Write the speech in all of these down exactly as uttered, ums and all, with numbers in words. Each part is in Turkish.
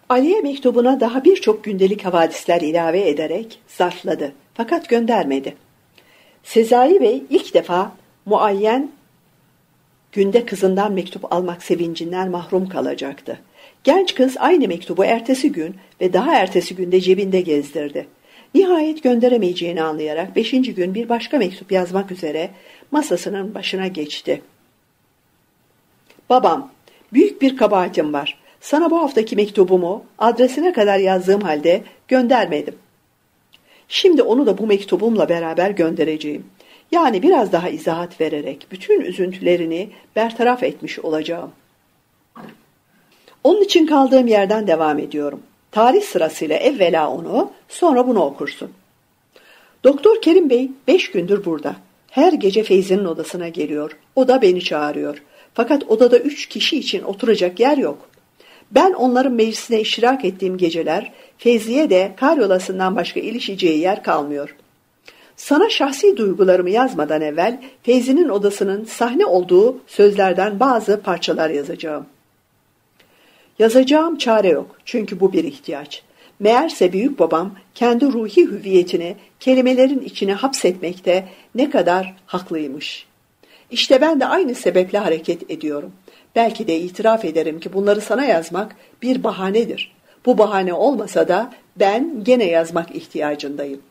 Ali'ye mektubuna daha birçok gündelik havadisler ilave ederek zarfladı. Fakat göndermedi. Sezai Bey ilk defa muayyen günde kızından mektup almak sevincinden mahrum kalacaktı. Genç kız aynı mektubu ertesi gün ve daha ertesi günde cebinde gezdirdi. Nihayet gönderemeyeceğini anlayarak beşinci gün bir başka mektup yazmak üzere masasının başına geçti. Babam, büyük bir kabahatim var. Sana bu haftaki mektubumu adresine kadar yazdığım halde göndermedim. Şimdi onu da bu mektubumla beraber göndereceğim. Yani biraz daha izahat vererek bütün üzüntülerini bertaraf etmiş olacağım. Onun için kaldığım yerden devam ediyorum. Tarih sırasıyla evvela onu, sonra bunu okursun. Doktor Kerim Bey beş gündür burada. Her gece Feyzi'nin odasına geliyor. O da beni çağırıyor. Fakat odada üç kişi için oturacak yer yok. Ben onların meclisine iştirak ettiğim geceler Feyzi'ye de karyolasından başka ilişeceği yer kalmıyor. Sana şahsi duygularımı yazmadan evvel Feyzi'nin odasının sahne olduğu sözlerden bazı parçalar yazacağım. Yazacağım çare yok çünkü bu bir ihtiyaç. Meğerse büyük babam kendi ruhi hüviyetini kelimelerin içine hapsetmekte ne kadar haklıymış. İşte ben de aynı sebeple hareket ediyorum. Belki de itiraf ederim ki bunları sana yazmak bir bahanedir. Bu bahane olmasa da ben gene yazmak ihtiyacındayım.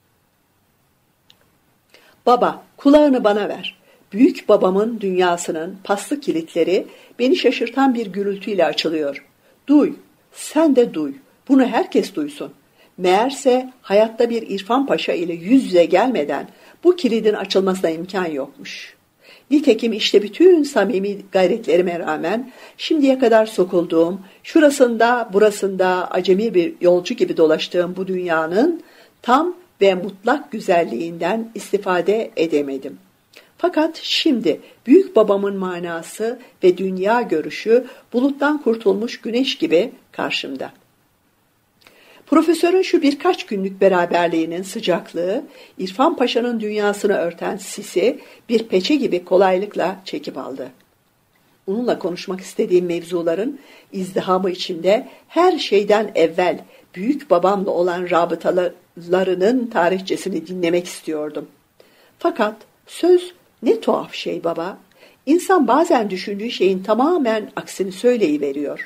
Baba, kulağını bana ver. Büyük babamın dünyasının paslı kilitleri beni şaşırtan bir gürültüyle açılıyor. Duy, sen de duy. Bunu herkes duysun. Meğerse hayatta bir İrfan Paşa ile yüz yüze gelmeden bu kilidin açılmasına imkan yokmuş. Nitekim işte bütün samimi gayretlerime rağmen şimdiye kadar sokulduğum, şurasında burasında acemi bir yolcu gibi dolaştığım bu dünyanın tam ve mutlak güzelliğinden istifade edemedim. Fakat şimdi büyük babamın manası ve dünya görüşü buluttan kurtulmuş güneş gibi karşımda. Profesörün şu birkaç günlük beraberliğinin sıcaklığı, İrfan Paşa'nın dünyasını örten sisi bir peçe gibi kolaylıkla çekip aldı. Onunla konuşmak istediğim mevzuların izdihamı içinde her şeyden evvel büyük babamla olan rabıtalarının tarihçesini dinlemek istiyordum. Fakat söz ne tuhaf şey baba. İnsan bazen düşündüğü şeyin tamamen aksini söyleyiveriyor.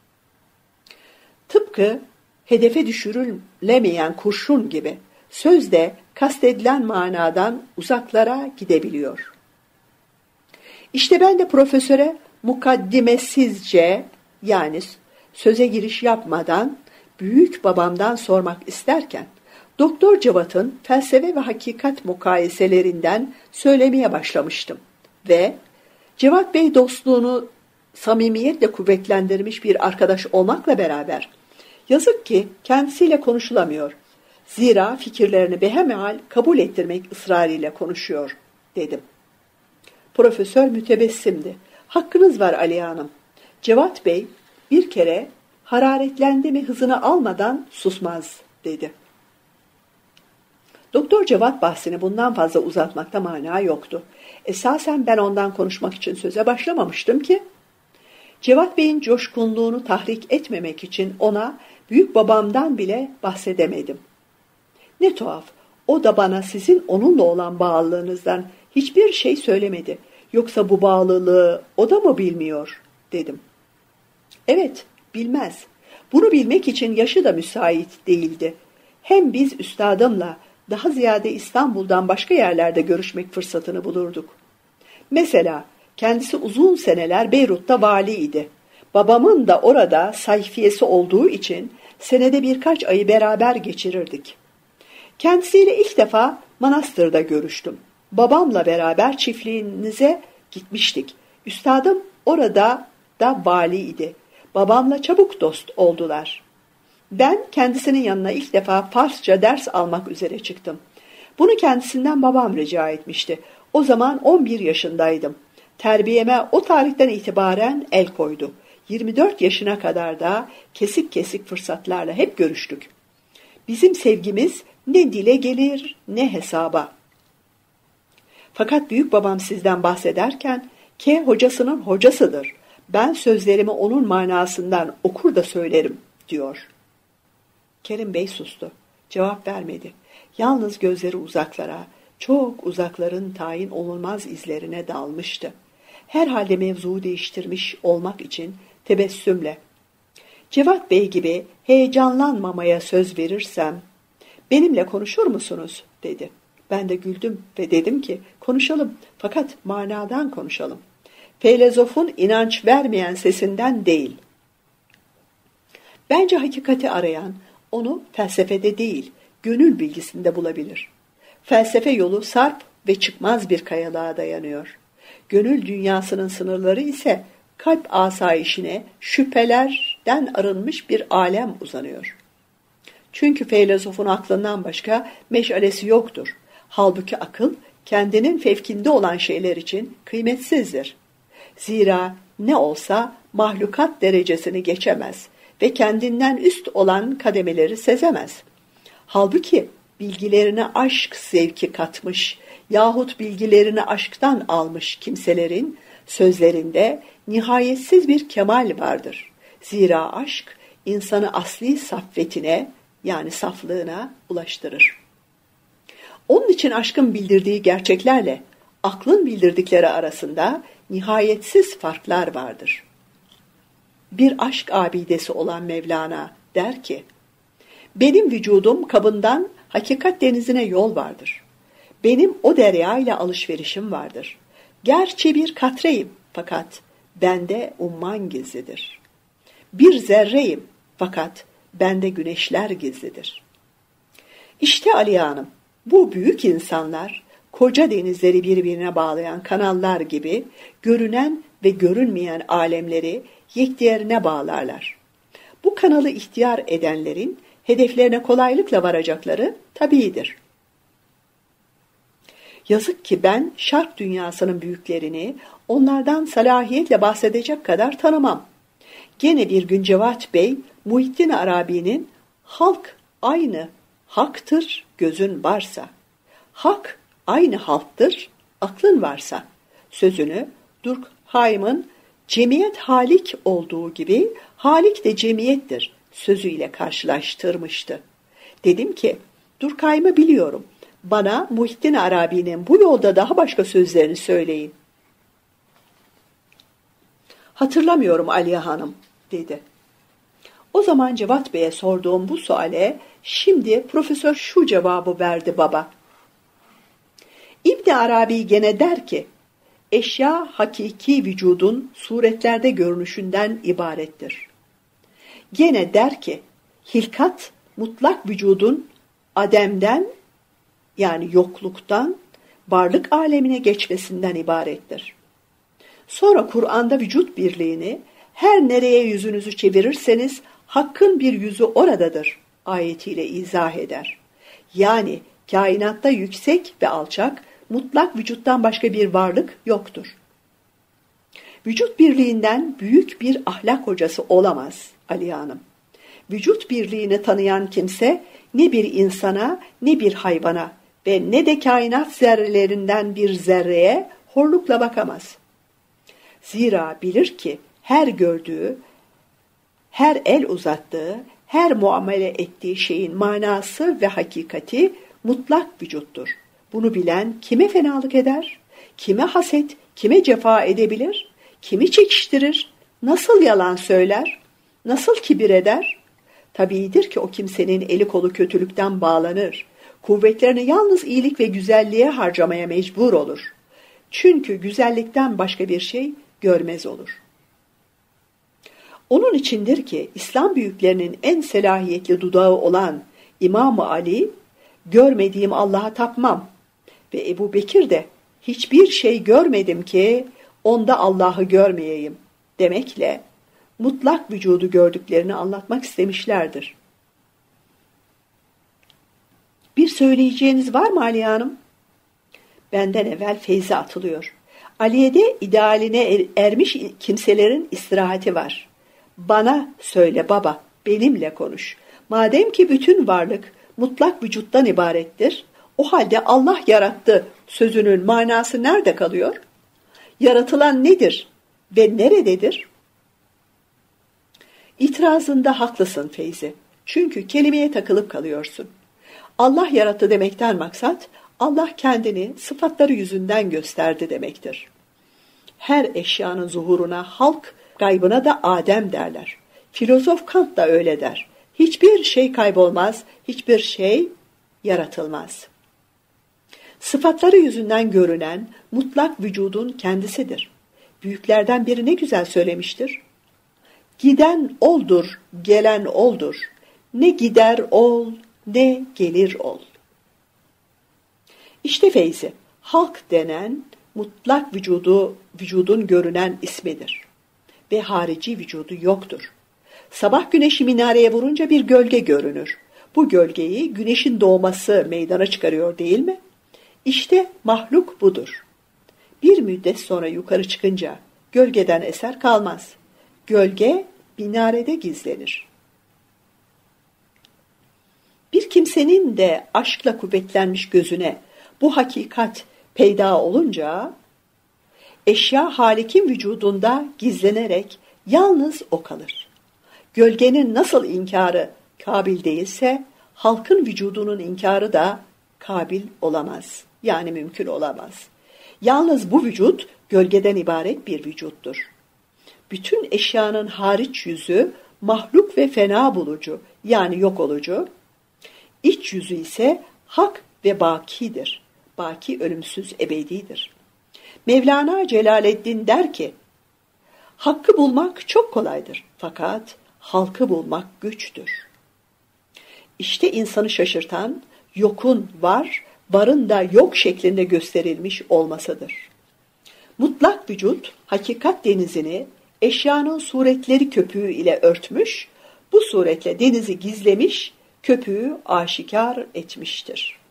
Tıpkı hedefe düşürülemeyen kurşun gibi söz de kastedilen manadan uzaklara gidebiliyor. İşte ben de profesöre mukaddimesizce yani söze giriş yapmadan büyük babamdan sormak isterken Doktor Cevat'ın felsefe ve hakikat mukayeselerinden söylemeye başlamıştım ve Cevat Bey dostluğunu samimiyetle kuvvetlendirmiş bir arkadaş olmakla beraber yazık ki kendisiyle konuşulamıyor. Zira fikirlerini behemehal kabul ettirmek ısrarıyla konuşuyor, dedim. Profesör mütebessimdi. Hakkınız var Aliye Hanım. Cevat Bey bir kere hararetlendi mi hızını almadan susmaz, dedi. Doktor Cevat bahsini bundan fazla uzatmakta mana yoktu. Esasen ben ondan konuşmak için söze başlamamıştım ki. Cevat Bey'in coşkunluğunu tahrik etmemek için ona büyük babamdan bile bahsedemedim. Ne tuhaf, o da bana sizin onunla olan bağlılığınızdan hiçbir şey söylemedi. Yoksa bu bağlılığı o da mı bilmiyor, dedim. Evet, bilmez. Bunu bilmek için yaşı da müsait değildi. Hem biz üstadımla daha ziyade İstanbul'dan başka yerlerde görüşmek fırsatını bulurduk. Mesela kendisi uzun seneler Beyrut'ta valiydi. Babamın da orada sayfiyesi olduğu için senede birkaç ayı beraber geçirirdik. Kendisiyle ilk defa manastırda görüştüm. Babamla beraber çiftliğinize gitmiştik. Üstadım orada da valiydi. Babamla çabuk dost oldular. Ben kendisinin yanına ilk defa Farsça ders almak üzere çıktım. Bunu kendisinden babam rica etmişti. O zaman on bir yaşındaydım. Terbiyeme o tarihten itibaren el koydu. yirmi dört yaşına kadar da kesik kesik fırsatlarla hep görüştük. Bizim sevgimiz ne dile gelir ne hesaba. Fakat büyük babam sizden bahsederken K hocasının hocasıdır. Ben sözlerimi onun manasından okur da söylerim, diyor. Kerim Bey sustu. Cevap vermedi. Yalnız gözleri uzaklara, çok uzakların tayin olunmaz izlerine dalmıştı. Herhalde mevzuu değiştirmiş olmak için tebessümle, Cevat Bey gibi heyecanlanmamaya söz verirsem, benimle konuşur musunuz? Dedi. Ben de güldüm ve dedim ki, konuşalım fakat manadan konuşalım. Filozofun inanç vermeyen sesinden değil. Bence hakikati arayan, onu felsefede değil, gönül bilgisinde bulabilir. Felsefe yolu sarp ve çıkmaz bir kayalığa dayanıyor. Gönül dünyasının sınırları ise kalp asayişine şüphelerden arınmış bir alem uzanıyor. Çünkü filozofun aklından başka meşalesi yoktur. Halbuki akıl kendinin fevkinde olan şeyler için kıymetsizdir. Zira ne olsa mahlukat derecesini geçemez ve kendinden üst olan kademeleri sezemez. Halbuki bilgilerine aşk zevki katmış yahut bilgilerini aşktan almış kimselerin sözlerinde nihayetsiz bir kemal vardır. Zira aşk insanı asli saffetine yani saflığına ulaştırır. Onun için aşkın bildirdiği gerçeklerle aklın bildirdikleri arasında nihayetsiz farklar vardır. Bir aşk abidesi olan Mevlana der ki, benim vücudum kabından hakikat denizine yol vardır. Benim o derya ile alışverişim vardır. Gerçi bir katreyim fakat bende umman gizlidir. Bir zerreyim fakat bende güneşler gizlidir. İşte Aliye Hanım, bu büyük insanlar koca denizleri birbirine bağlayan kanallar gibi görünen ve görünmeyen alemleri yekdiğerine bağlarlar. Bu kanalı ihtiyar edenlerin hedeflerine kolaylıkla varacakları tabiidir. Yazık ki ben şark dünyasının büyüklerini onlardan salahiyetle bahsedecek kadar tanımam. Gene bir gün Cevat Bey, Muhittin Arabi'nin halk aynı haktır gözün varsa, hak aynı halktır aklın varsa sözünü Durkheim'ın cemiyet halik olduğu gibi halik de cemiyettir sözüyle karşılaştırmıştı. Dedim ki Durkheim'ı biliyorum. Bana Muhittin Arabi'nin bu yolda daha başka sözlerini söyleyin. Hatırlamıyorum Aliye Hanım dedi. O zaman Cevat Bey'e sorduğum bu suale şimdi profesör şu cevabı verdi baba. İbn Arabi gene der ki, eşya hakiki vücudun suretlerde görünüşünden ibarettir. Gene der ki, hilkat mutlak vücudun ademden yani yokluktan varlık alemine geçmesinden ibarettir. Sonra Kur'an'da vücut birliğini her nereye yüzünüzü çevirirseniz hakkın bir yüzü oradadır ayetiyle izah eder. Yani kainatta yüksek ve alçak mutlak vücuttan başka bir varlık yoktur. Vücut birliğinden büyük bir ahlak hocası olamaz Aliye Hanım. Vücut birliğini tanıyan kimse ne bir insana ne bir hayvana ve ne de kainat zerrelerinden bir zerreye horlukla bakamaz. Zira bilir ki her gördüğü, her el uzattığı, her muamele ettiği şeyin manası ve hakikati mutlak vücuttur. Bunu bilen kime fenalık eder, kime haset, kime cefa edebilir, kimi çekiştirir, nasıl yalan söyler, nasıl kibir eder? Tabiidir ki o kimsenin eli kolu kötülükten bağlanır. Kuvvetlerini yalnız iyilik ve güzelliğe harcamaya mecbur olur. Çünkü güzellikten başka bir şey görmez olur. Onun içindir ki İslam büyüklerinin en selahiyetli dudağı olan İmam-ı Ali, görmediğim Allah'a tapmam ve Ebu Bekir de hiçbir şey görmedim ki onda Allah'ı görmeyeyim demekle mutlak vücudu gördüklerini anlatmak istemişlerdir. Bir söyleyeceğiniz var mı Aliye Hanım? Benden evvel feyze atılıyor. Aliye'de idealine er, ermiş kimselerin istirahati var. Bana söyle baba, benimle konuş. Madem ki bütün varlık mutlak vücuttan ibarettir, o halde Allah yarattı sözünün manası nerede kalıyor? Yaratılan nedir ve nerededir? İtirazında haklısın Feyzi. Çünkü kelimeye takılıp kalıyorsun. Allah yarattı demekten maksat, Allah kendini sıfatları yüzünden gösterdi demektir. Her eşyanın zuhuruna halk, gaybına da Adem derler. Filozof Kant da öyle der. Hiçbir şey kaybolmaz, hiçbir şey yaratılmaz. Sıfatları yüzünden görünen mutlak vücudun kendisidir. Büyüklerden biri ne güzel söylemiştir. Giden oldur, gelen oldur. Ne gider ol, ne gelir ol. İşte Feyzi, halk denen mutlak vücudu, vücudun görünen ismidir. Ve harici vücudu yoktur. Sabah güneşi minareye vurunca bir gölge görünür. Bu gölgeyi güneşin doğması meydana çıkarıyor değil mi? İşte mahluk budur. Bir müddet sonra yukarı çıkınca gölgeden eser kalmaz. Gölge minarede gizlenir. Bir kimsenin de aşkla kuvvetlenmiş gözüne bu hakikat peyda olunca, eşya Halik'in vücudunda gizlenerek yalnız o kalır. Gölgenin nasıl inkarı kabil değilse, halkın vücudunun inkarı da kabil olamaz. Yani mümkün olamaz. Yalnız bu vücut gölgeden ibaret bir vücuttur. Bütün eşyanın hariç yüzü mahluk ve fena bulucu, yani yok olucu. İç yüzü ise hak ve bakidir. Baki ölümsüz ebedidir. Mevlana Celaleddin der ki, hakkı bulmak çok kolaydır fakat halkı bulmak güçtür. İşte insanı şaşırtan yokun var, varın da yok şeklinde gösterilmiş olmasıdır. Mutlak vücut hakikat denizini eşyanın suretleri köpüğü ile örtmüş, bu suretle denizi gizlemiş, köpüğü aşikar etmiştir.